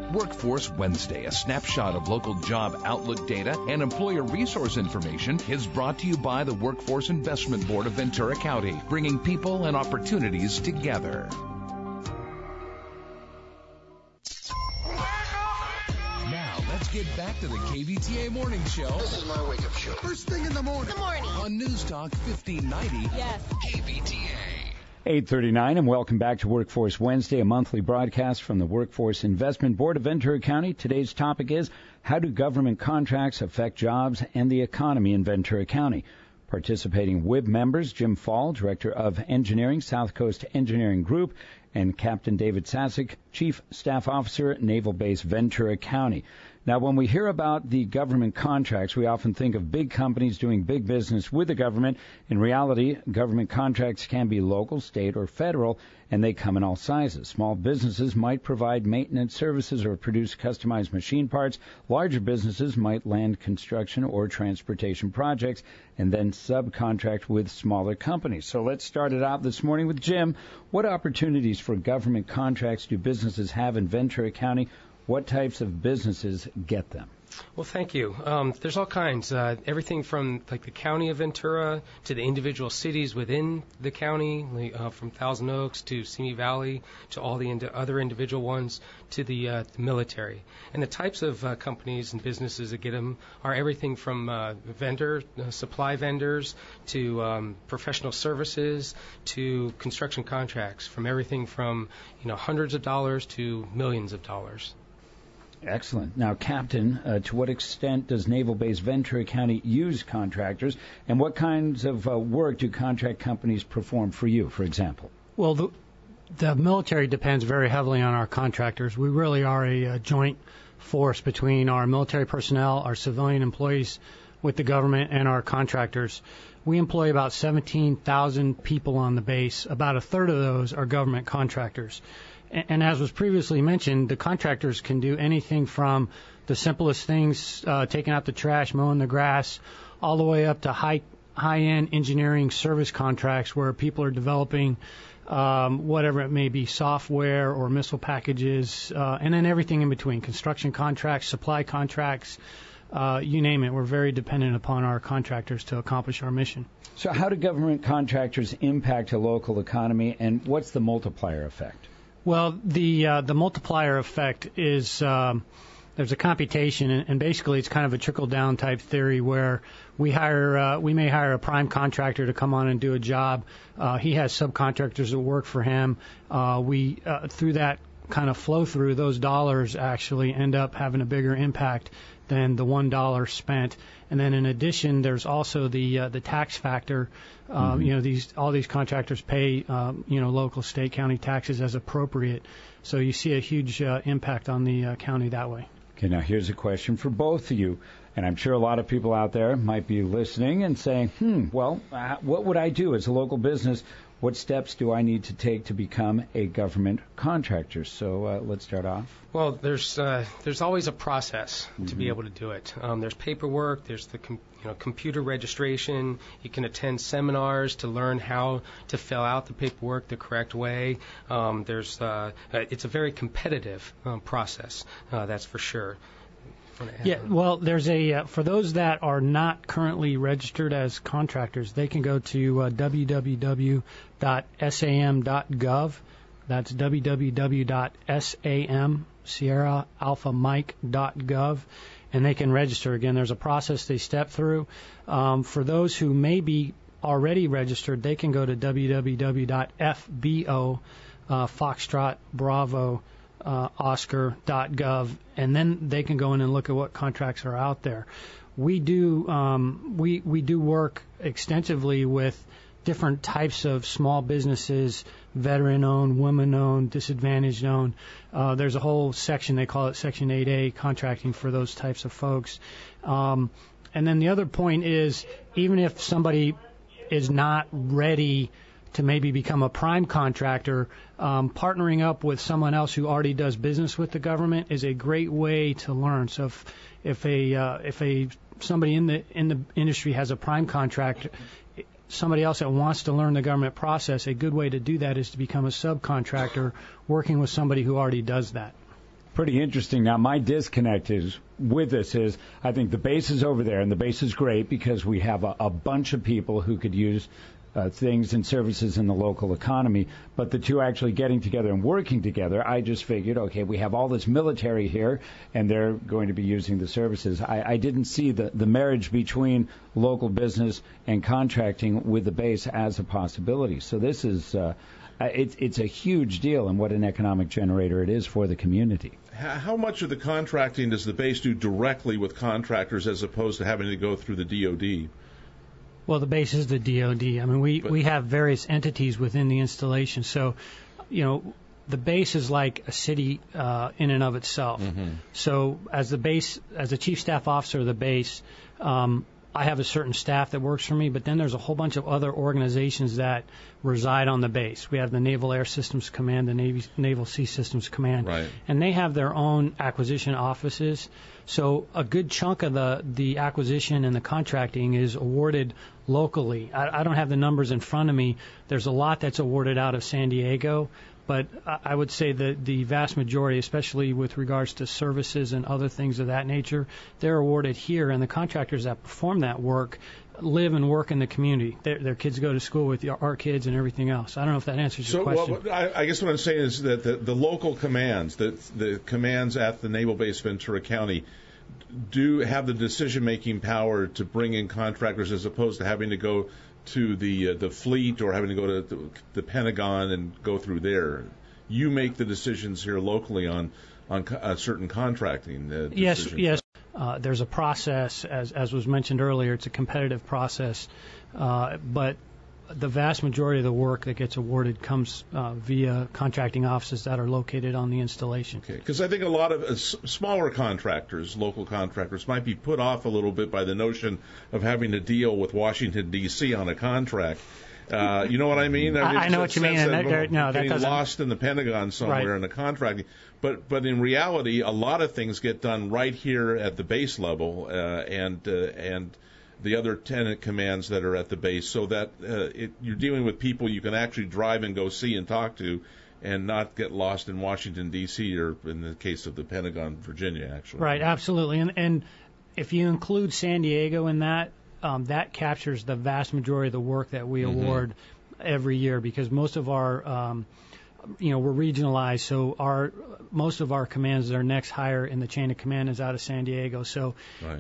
Workforce Wednesday, a snapshot of local job outlook data and employer resource information, is brought to you by the Workforce Investment Board of Ventura County, bringing people and opportunities together. Now, let's get back to the KVTA Morning Show. This is my wake-up show. First thing in the morning. Good morning. On News Talk 1590. Yes. KVTA. 8:39, and welcome back to Workforce Wednesday, a monthly broadcast from the Workforce Investment Board of Ventura County. Today's topic is, how do government contracts affect jobs and the economy in Ventura County? Participating WIB members, Jim Fall, Director of Engineering, South Coast Engineering Group, and Captain David Sasek, Chief Staff Officer, Naval Base Ventura County. Now, when we hear about the government contracts, we often think of big companies doing big business with the government. In reality, government contracts can be local, state, or federal, and they come in all sizes. Small businesses might provide maintenance services or produce customized machine parts. Larger businesses might land construction or transportation projects and then subcontract with smaller companies. So let's start it out this morning with Jim. What opportunities for government contracts do businesses have in Ventura County? What types of businesses get them? Well, thank you. There's all kinds. Everything from like the county of Ventura to the individual cities within the county, from Thousand Oaks to Simi Valley to all the other individual ones to the military. And the types of companies and businesses that get them are everything from supply vendors to professional services to construction contracts, from everything from hundreds of dollars to millions of dollars. Excellent. Now, Captain, to what extent does Naval Base Ventura County use contractors, and what kinds of work do contract companies perform for you, for example? Well, the military depends very heavily on our contractors. We really are a joint force between our military personnel, our civilian employees with the government, and our contractors. We employ about 17,000 people on the base. About a third of those are government contractors. And as was previously mentioned, the contractors can do anything from the simplest things, taking out the trash, mowing the grass, all the way up to high-end engineering service contracts where people are developing whatever it may be, software or missile packages, and then everything in between, construction contracts, supply contracts, you name it. We're very dependent upon our contractors to accomplish our mission. So how do government contractors impact a local economy, and what's the multiplier effect? Well, the multiplier effect is there's a computation, and basically it's kind of a trickle-down type theory where we may hire a prime contractor to come on and do a job. He has subcontractors that work for him. Through that kind of flow through, those dollars actually end up having a bigger impact than the $1 spent. And then in addition, there's also the tax factor. All these contractors pay local, state, county taxes as appropriate. So you see a huge impact on the county that way. Okay, now here's a question for both of you. And I'm sure a lot of people out there might be listening and saying, what would I do as a local business? What steps do I need to take to become a government contractor? So let's start off. Well, there's always a process to be able to do it. There's paperwork. There's the computer registration. You can attend seminars to learn how to fill out the paperwork the correct way. It's a very competitive process. That's for sure. Yeah, well, there's for those that are not currently registered as contractors, they can go to www.sam.gov. That's www.sam.gov, and they can register. Again, there's a process they step through. For those who may be already registered, they can go to www.fbo, Foxtrot Bravo, Oscar.gov, and then they can go in and look at what contracts are out there. We do work extensively with different types of small businesses, veteran-owned, women-owned, disadvantaged-owned. There's a whole section, they call it Section 8A, contracting for those types of folks. And then the other point is, even if somebody is not ready to maybe become a prime contractor, partnering up with someone else who already does business with the government is a great way to learn. So if somebody in the industry has a prime contract, somebody else that wants to learn the government process, a good way to do that is to become a subcontractor working with somebody who already does that. pretty interesting. Now, my disconnect is with this is I think the base is over there, and the base is great because we have a bunch of people who could use things and services in the local economy, but the two actually getting together and working together, I just figured, okay, we have all this military here, and they're going to be using the services. I didn't see the marriage between local business and contracting with the base as a possibility. So this is it's a huge deal, and what an economic generator it is for the community. How much of the contracting does the base do directly with contractors as opposed to having to go through the DOD? Well, the base is the DOD. I mean, we have various entities within the installation. So, the base is like a city in and of itself. Mm-hmm. So as the chief staff officer of the base, I have a certain staff that works for me, but then there's a whole bunch of other organizations that reside on the base. We have the Naval Air Systems Command, the Naval Sea Systems Command, right, and they have their own acquisition offices. So a good chunk of the acquisition and the contracting is awarded locally. I don't have the numbers in front of me. There's a lot that's awarded out of San Diego, but I would say that the vast majority, especially with regards to services and other things of that nature, they're awarded here, and the contractors that perform that work live and work in the community. Their kids go to school with our kids and everything else. I don't know if that answers your question. So I guess what I'm saying is that the local commands, the commands at the Naval Base Ventura County, do have the decision-making power to bring in contractors as opposed to having to go to the fleet or having to go to the Pentagon and go through there. You make the decisions here locally on certain contracting decisions. Yes. There's a process, as was mentioned earlier. It's a competitive process, but the vast majority of the work that gets awarded comes via contracting offices that are located on the installation. Okay, because I think a lot of smaller contractors, local contractors, might be put off a little bit by the notion of having to deal with Washington, D.C. on a contract. You know what I mean? I know what you mean. That getting lost in the Pentagon somewhere in the contracting. But in reality, a lot of things get done right here at the base level, and the other tenant commands that are at the base, so that you're dealing with people you can actually drive and go see and talk to, and not get lost in Washington, D.C., or in the case of the Pentagon, Virginia, actually. Right, absolutely. And if you include San Diego in that, that captures the vast majority of the work that we award every year, because most of our, we're regionalized, so most of our commands that are next higher in the chain of command is out of San Diego. So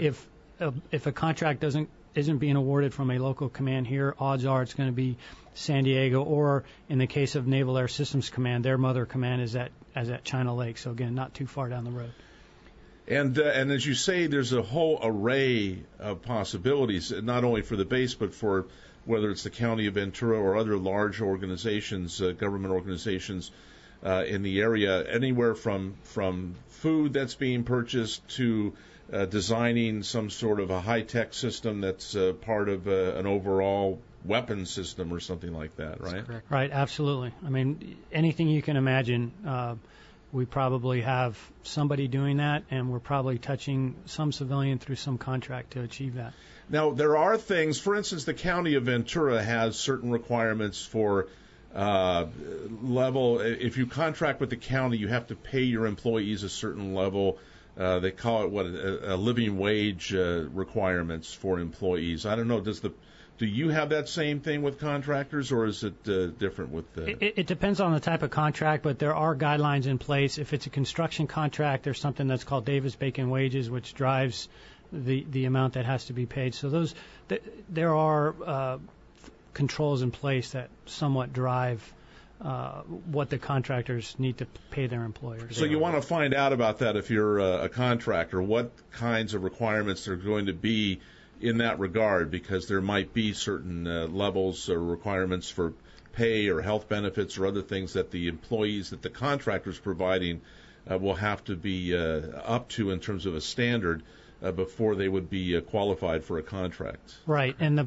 if a contract isn't being awarded from a local command here, odds are it's going to be San Diego, or in the case of Naval Air Systems Command, their mother command is at China Lake. So again, not too far down the road. And as you say, there's a whole array of possibilities, not only for the base, but for whether it's the County of Ventura or other large organizations, government organizations in the area, anywhere from food that's being purchased to designing some sort of a high-tech system that's part of an overall weapons system or something like that, right? That's correct. Right, absolutely. I mean, anything you can imagine, we probably have somebody doing that, and we're probably touching some civilian through some contract to achieve that. Now, there are things, for instance, the County of Ventura has certain requirements for level. If you contract with the county, you have to pay your employees a certain level. They call it a living wage requirements for employees. I don't know. Do you have that same thing with contractors, or is it different with It depends on the type of contract, but there are guidelines in place. If it's a construction contract, there's something that's called Davis-Bacon wages, which drives the amount that has to be paid. So there are controls in place that somewhat drive what the contractors need to pay their employers. So you want to find out about that if you're a contractor, what kinds of requirements are going to be in that regard, because there might be certain levels or requirements for pay or health benefits or other things that the employees that the contractor's providing will have to be up to in terms of a standard before they would be qualified for a contract. Right, and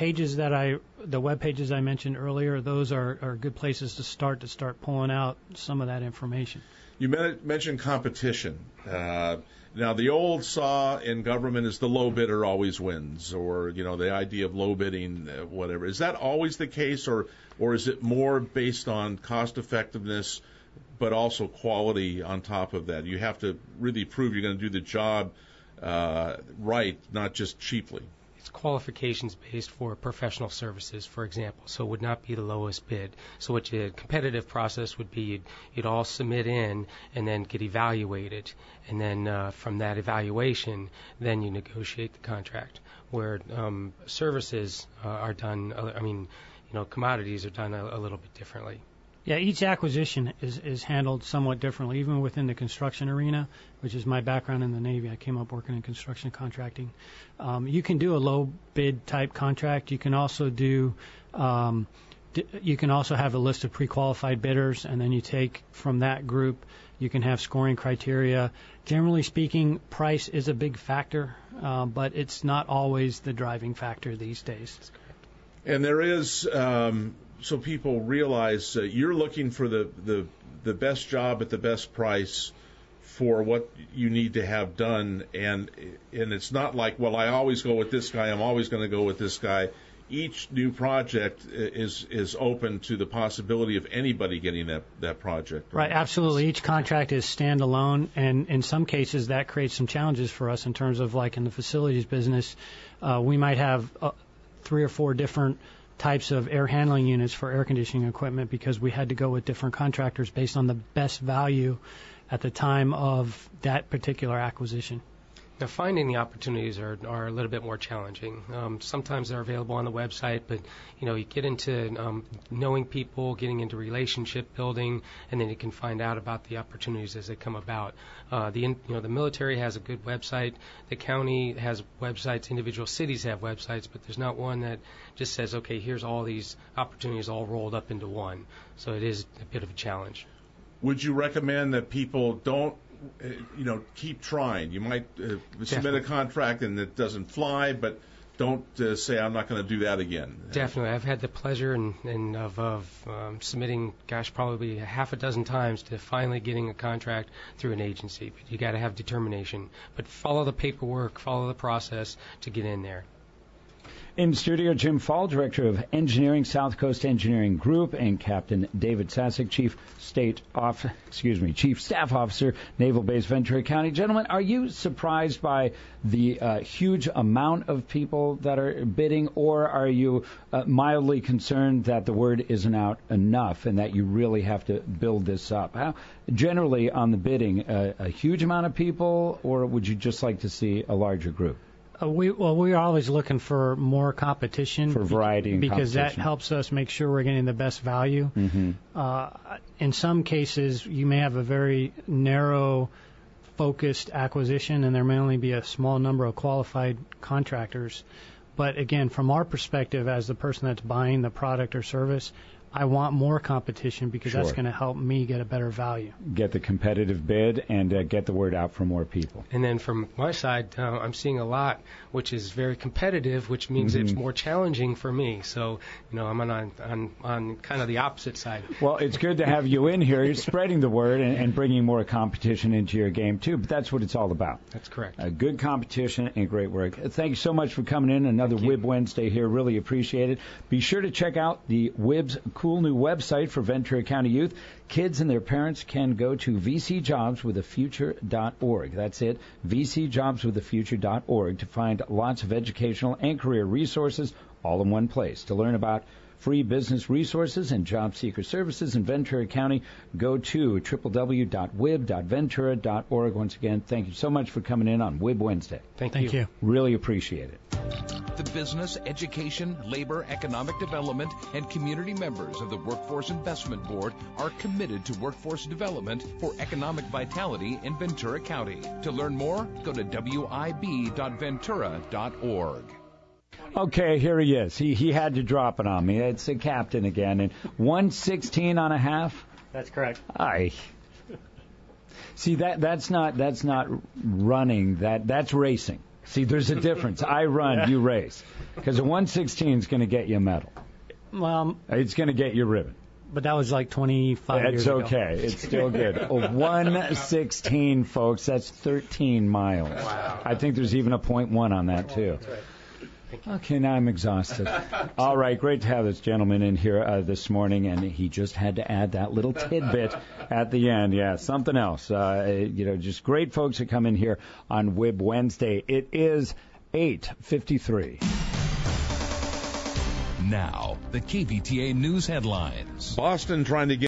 the web pages I mentioned earlier, those are good places to start pulling out some of that information. You mentioned competition. Now, the old saw in government is the low bidder always wins, or, the idea of low bidding, whatever. Is that always the case, or is it more based on cost effectiveness, but also quality on top of that. You have to really prove you're going to do the job right, not just cheaply. It's qualifications based for professional services, for example, so it would not be the lowest bid. So what your competitive process would be, you'd all submit in and then get evaluated, and then from that evaluation, then you negotiate the contract. Where services are done, commodities are done a little bit differently. Yeah, each acquisition is handled somewhat differently, even within the construction arena, which is my background in the Navy. I came up working in construction contracting. You can do a low bid type contract. You can also have a list of pre-qualified bidders, and then you take from that group. You can have scoring criteria. Generally speaking, price is a big factor, but it's not always the driving factor these days. And there is. So people realize you're looking for the best job at the best price for what you need to have done, and it's not like, well, I always go with this guy, I'm always going to go with this guy. Each new project is open to the possibility of anybody getting that project. Right, absolutely. Each contract is standalone, and in some cases that creates some challenges for us in terms of, like in the facilities business, we might have 3 or 4 different types of air handling units for air conditioning equipment because we had to go with different contractors based on the best value at the time of that particular acquisition. Now, finding the opportunities are a little bit more challenging. Sometimes they're available on the website, but you get into knowing people, getting into relationship building, and then you can find out about the opportunities as they come about. The military has a good website. The county has websites. Individual cities have websites, but there's not one that just says, okay, here's all these opportunities all rolled up into one. So it is a bit of a challenge. Would you recommend that people don't keep trying? You might submit a contract and it doesn't fly, but don't say, I'm not going to do that again. Definitely. I've had the pleasure of submitting, probably a half a dozen times to finally getting a contract through an agency. But you got to have determination. But follow the paperwork, follow the process to get in there. In studio, Jim Fall, Director of Engineering, South Coast Engineering Group, and Captain David Sasek, Chief Staff Officer, Naval Base Ventura County. Gentlemen, are you surprised by the huge amount of people that are bidding, or are you mildly concerned that the word isn't out enough and that you really have to build this up? How, generally, on the bidding, a huge amount of people, or would you just like to see a larger group? We're always looking for more competition. For variety and because that helps us make sure we're getting the best value. Mm-hmm. In some cases, you may have a very narrow, focused acquisition, and there may only be a small number of qualified contractors. But again, from our perspective as the person that's buying the product or service, I want more competition because that's going to help me get a better value. Get the competitive bid and get the word out for more people. And then from my side, I'm seeing a lot which is very competitive, which means it's more challenging for me. So, I'm on kind of the opposite side. Well, it's good to have you in here. You're spreading the word and bringing more competition into your game, too. But that's what it's all about. That's correct. Good competition and great work. Thank you so much for coming in. Another WIB Wednesday here. Really appreciate it. Be sure to check out the WIB's cool new website for Ventura County youth. Kids and their parents can go to vcjobswithafuture.org. That's it, vcjobswithafuture.org, to find lots of educational and career resources all in one place. To learn about free business resources and job seeker services in Ventura County, go to www.wib.ventura.org. Once again, thank you so much for coming in on WIB Wednesday. Thank you. Really appreciate it. The business, education, labor, economic development, and community members of the Workforce Investment Board are committed to workforce development for economic vitality in Ventura County. To learn more, go to wib.ventura.org. Okay, here he is. He had to drop it on me. It's a captain again. And 116 on a half? That's correct. See, that's not running. That's racing. See, there's a difference. I run, you race. Because a 116 is going to get you a medal. Well, it's going to get you a ribbon. But that was like 25 years ago. It's okay. It's still good. A 116, folks, that's 13 miles. Wow. I think there's even a .1 on that, too. That's right. Okay, now I'm exhausted. All right, great to have this gentleman in here this morning, and he just had to add that little tidbit at the end. Yeah, something else. Just great folks that come in here on WIB Wednesday. It is 8:53. Now, the KVTA News headlines. Boston trying to get